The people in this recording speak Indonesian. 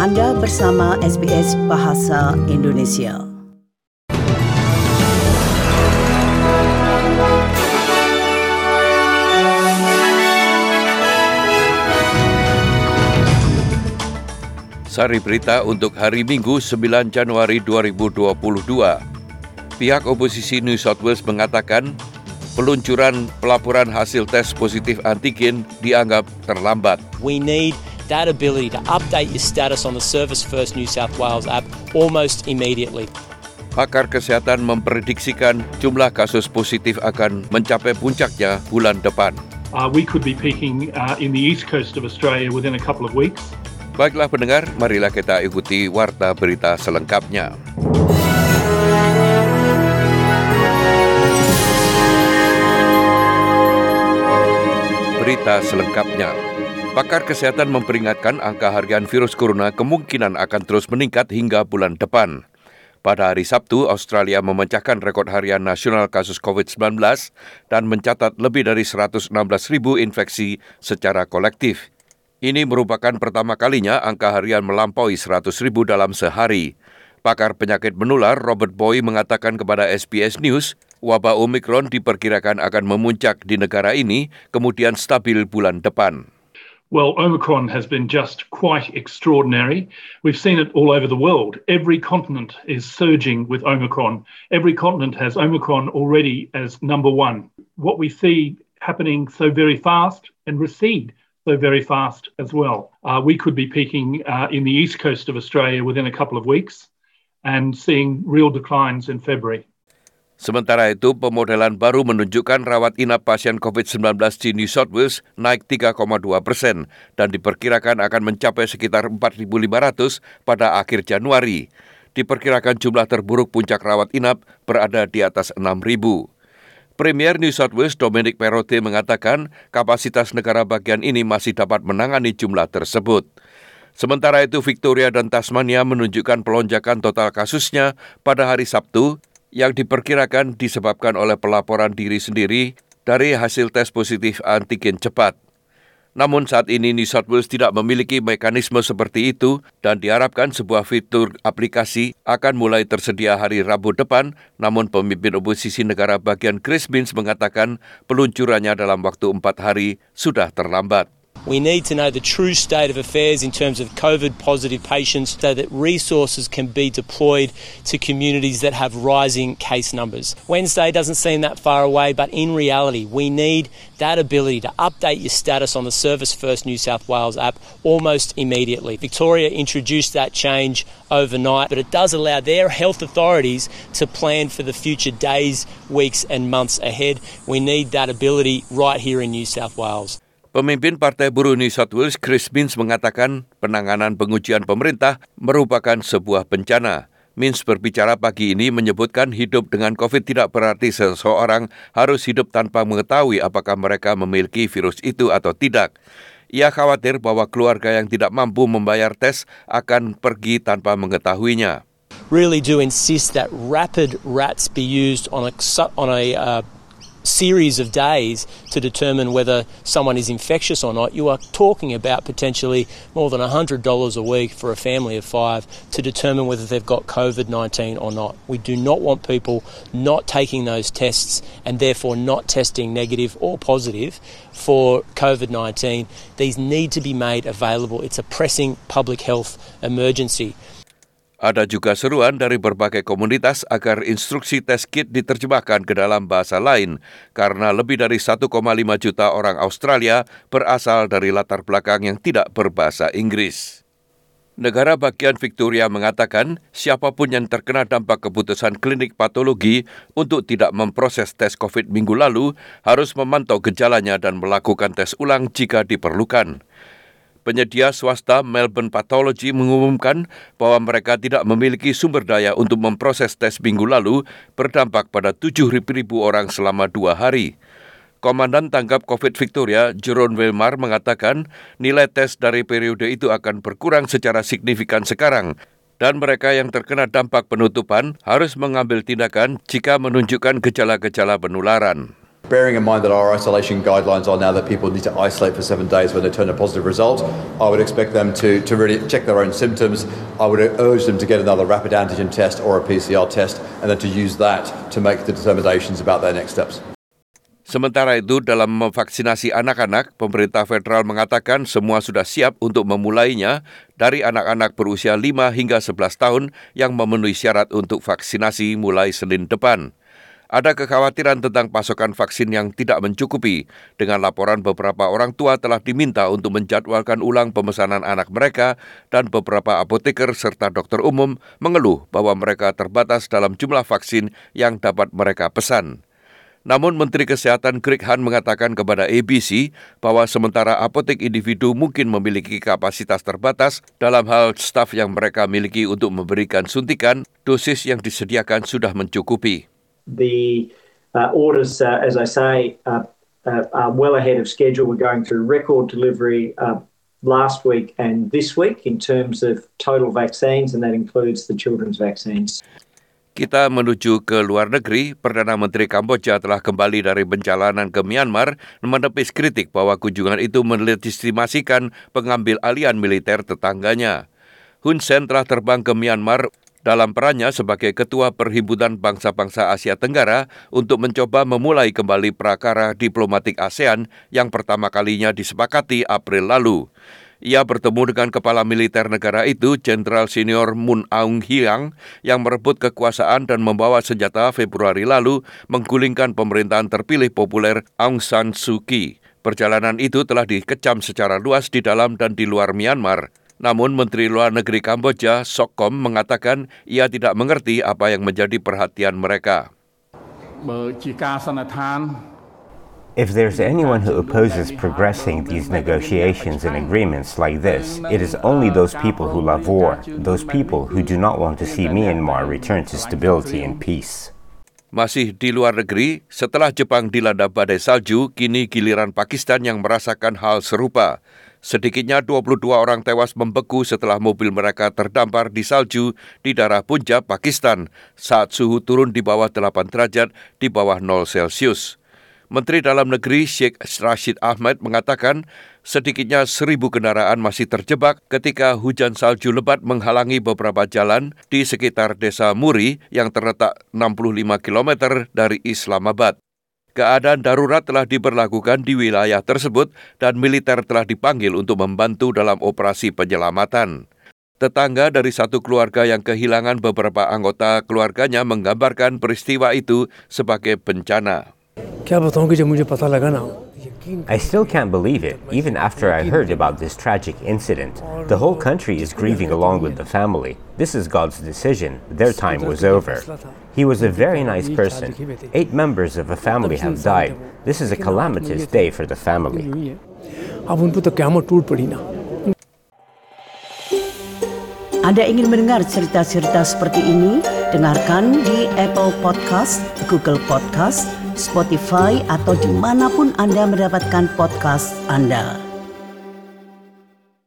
Anda bersama SBS Bahasa Indonesia. Sari berita untuk hari Minggu 9 Januari 2022. Pihak oposisi New South Wales mengatakan peluncuran pelaporan hasil tes positif antigen dianggap terlambat. We need that ability to update your status on the Service First New South Wales app almost immediately. Pakar kesehatan memprediksikan jumlah kasus positif akan mencapai puncaknya bulan depan. We could be peaking in the east coast of Australia within a couple of weeks. Baiklah pendengar, marilah kita ikuti warta berita selengkapnya. Berita selengkapnya. Pakar kesehatan memperingatkan angka harian virus corona kemungkinan akan terus meningkat hingga bulan depan. Pada hari Sabtu, Australia memecahkan rekod harian nasional kasus COVID-19 dan mencatat lebih dari 116,000 infeksi secara kolektif. Ini merupakan pertama kalinya angka harian melampaui 100,000 dalam sehari. Pakar penyakit menular Robert Boy mengatakan kepada SBS News, wabah Omicron diperkirakan akan memuncak di negara ini, kemudian stabil bulan depan. Well, Omicron has been just quite extraordinary. We've seen it all over the world. Every continent is surging with Omicron. Every continent has Omicron already as number one. What we see happening so very fast and recede so very fast as well. We could be peaking in the east coast of Australia within a couple of weeks and seeing real declines in February. Sementara itu, pemodelan baru menunjukkan rawat inap pasien COVID-19 di New South Wales naik 3,2% dan diperkirakan akan mencapai sekitar 4.500 pada akhir Januari. Diperkirakan jumlah terburuk puncak rawat inap berada di atas 6.000. Premier New South Wales Dominic Perrottet mengatakan kapasitas negara bagian ini masih dapat menangani jumlah tersebut. Sementara itu, Victoria dan Tasmania menunjukkan pelonjakan total kasusnya pada hari Sabtu yang diperkirakan disebabkan oleh pelaporan diri sendiri dari hasil tes positif antigen cepat. Namun saat ini New South Wales tidak memiliki mekanisme seperti itu dan diharapkan sebuah fitur aplikasi akan mulai tersedia hari Rabu depan, namun pemimpin oposisi negara bagian Chris Minns mengatakan peluncurannya dalam waktu 4 hari sudah terlambat. We need to know the true state of affairs in terms of COVID-positive patients so that resources can be deployed to communities that have rising case numbers. Wednesday doesn't seem that far away, but in reality, we need that ability to update your status on the Service First New South Wales app almost immediately. Victoria introduced that change overnight, but it does allow their health authorities to plan for the future days, weeks and months ahead. We need that ability right here in New South Wales. Pemimpin Partai Buruh New South Wales Chris Minns mengatakan penanganan pengujian pemerintah merupakan sebuah bencana. Minns berbicara pagi ini menyebutkan hidup dengan COVID tidak berarti seseorang harus hidup tanpa mengetahui apakah mereka memiliki virus itu atau tidak. Ia khawatir bahwa keluarga yang tidak mampu membayar tes akan pergi tanpa mengetahuinya. Really do insist that rapid RATs be used on a series of days to determine whether someone is infectious or not. You are talking about potentially more than $100 a week for a family of 5 to determine whether they've got COVID-19 or not. We do not want people not taking those tests and therefore not testing negative or positive for COVID-19. These need to be made available. It's a pressing public health emergency. Ada juga seruan dari berbagai komunitas agar instruksi tes kit diterjemahkan ke dalam bahasa lain karena lebih dari 1,5 juta orang Australia berasal dari latar belakang yang tidak berbahasa Inggris. Negara bagian Victoria mengatakan siapapun yang terkena dampak keputusan klinik patologi untuk tidak memproses tes COVID minggu lalu harus memantau gejalanya dan melakukan tes ulang jika diperlukan. Penyedia swasta Melbourne Pathology mengumumkan bahwa mereka tidak memiliki sumber daya untuk memproses tes minggu lalu berdampak pada 7.000 orang selama 2 hari. Komandan Tanggap COVID Victoria, Jerome Wilmar, mengatakan nilai tes dari periode itu akan berkurang secara signifikan sekarang dan mereka yang terkena dampak penutupan harus mengambil tindakan jika menunjukkan gejala-gejala penularan. Bearing in mind that our isolation guidelines are now that people need to isolate for 7 days when they turn a positive result, I would expect them to really check their own symptoms. I would urge them to get another rapid antigen test or a PCR test and then to use that to make the determinations about their next steps. Sementara itu, dalam memvaksinasi anak-anak, pemerintah federal mengatakan semua sudah siap untuk memulainya dari anak-anak berusia 5 hingga 11 tahun yang memenuhi syarat untuk vaksinasi mulai Senin depan. Ada kekhawatiran tentang pasokan vaksin yang tidak mencukupi, dengan laporan beberapa orang tua telah diminta untuk menjadwalkan ulang pemesanan anak mereka dan beberapa apoteker serta dokter umum mengeluh bahwa mereka terbatas dalam jumlah vaksin yang dapat mereka pesan. Namun Menteri Kesehatan Greg Hunt mengatakan kepada ABC bahwa sementara apotek individu mungkin memiliki kapasitas terbatas dalam hal staf yang mereka miliki untuk memberikan suntikan, dosis yang disediakan sudah mencukupi. The orders, as I say, are well ahead of schedule. We're going through record delivery last week and this week in terms of total vaccines, and that includes the children's vaccines. Kita menuju ke luar negeri. Perdana Menteri Kamboja telah kembali dari perjalanan ke Myanmar menepis kritik bahwa kunjungan itu melegitimasikan pengambil alihan militer tetangganya. Hun Sen telah terbang ke Myanmar dalam perannya sebagai Ketua Perhimpunan Bangsa-Bangsa Asia Tenggara untuk mencoba memulai kembali prakara diplomatik ASEAN yang pertama kalinya disepakati April lalu. Ia bertemu dengan kepala militer negara itu, Jenderal Senior Mun Aung Hlaing, yang merebut kekuasaan dan membawa senjata Februari lalu menggulingkan pemerintahan terpilih populer Aung San Suu Kyi. Perjalanan itu telah dikecam secara luas di dalam dan di luar Myanmar. Namun Menteri Luar Negeri Kamboja, Sokkom, mengatakan ia tidak mengerti apa yang menjadi perhatian mereka. If there's anyone who opposes progressing these negotiations and agreements like this, it is only those people who love war, those people who do not want to see Myanmar return to stability and peace. Masih di luar negeri, setelah Jepang dilanda badai salju, kini giliran Pakistan yang merasakan hal serupa. Sedikitnya 22 orang tewas membeku setelah mobil mereka terdampar di salju di daerah Punjab, Pakistan, saat suhu turun di bawah 8 derajat di bawah 0 Celsius. Menteri Dalam Negeri Sheikh Rashid Ahmad mengatakan sedikitnya 1.000 kendaraan masih terjebak ketika hujan salju lebat menghalangi beberapa jalan di sekitar desa Muri yang terletak 65 km dari Islamabad. Keadaan darurat telah diberlakukan di wilayah tersebut dan militer telah dipanggil untuk membantu dalam operasi penyelamatan. Tetangga dari satu keluarga yang kehilangan beberapa anggota keluarganya menggambarkan peristiwa itu sebagai bencana. I still can't believe it, even after I heard about this tragic incident. The whole country is grieving along with the family. This is God's decision. Their time was over. He was a very nice person. 8 members of a family have died. This is a calamitous day for the family. Anda ingin mendengar cerita-cerita seperti ini? Dengarkan di Apple Podcast, Google Podcast, Spotify, atau dimanapun Anda mendapatkan podcast Anda.